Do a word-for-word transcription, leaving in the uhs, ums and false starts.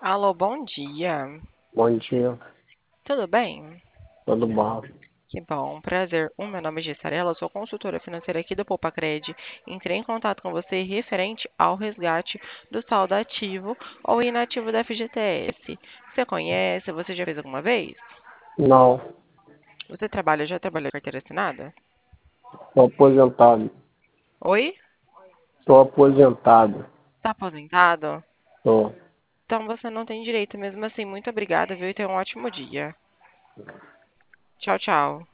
Alô, bom dia. Bom dia, Tudo bem? tudo bom? Que bom, prazer. O meu nome é Gessarela, eu sou consultora financeira aqui do Poupacred. Entrei em contato com você referente ao resgate do saldo ativo ou inativo da F G T S. Você conhece? Você já fez alguma vez? Não, Você trabalha, já trabalhou com carteira assinada? estou aposentado. Oi? Estou aposentado. Está aposentado? Tô. Então você não tem direito mesmo assim. Muito obrigada, viu? E tenha um ótimo dia. Tchau, tchau.